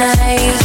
tonight.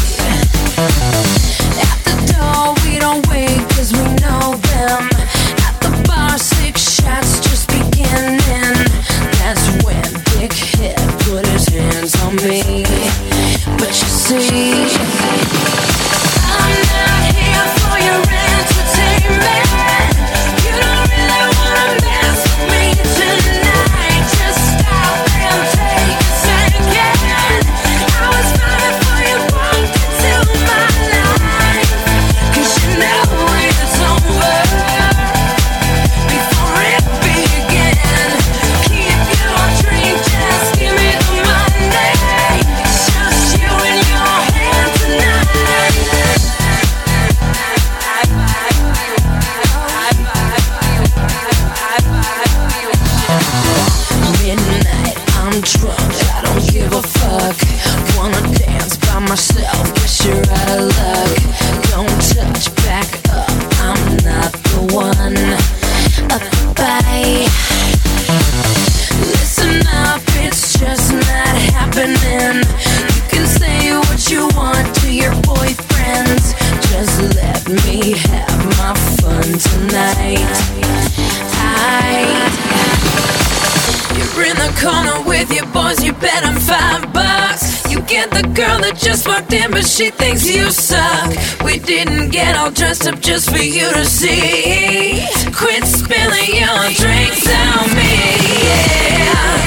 At the door we don't wait 'cause we know them. At the bar 6 shots just beginning. That's when Big Hit put his hands on me. But you see, I'm not here for your entertainment. You don't really wanna mess with me tonight. Just stop and take a second. I was fine before you walked into my life. 'Cause you know it's over before it began. Keep your drink, just give me the money. It's just you and your hand tonight. Midnight, I'm drunk, I don't give a fuck. Wanna dance by myself, guess you're out of luck. Don't touch, back up, I'm not the one. Bye. Listen up, it's just not happening. You can say what you want to your boyfriends. Just let me have my fun tonight. You're in the corner with your boys, you bet on $5. You get the girl that just walked in, but she thinks you suck. We didn't get all dressed up just for you to see. Quit spilling your drinks on me, yeah.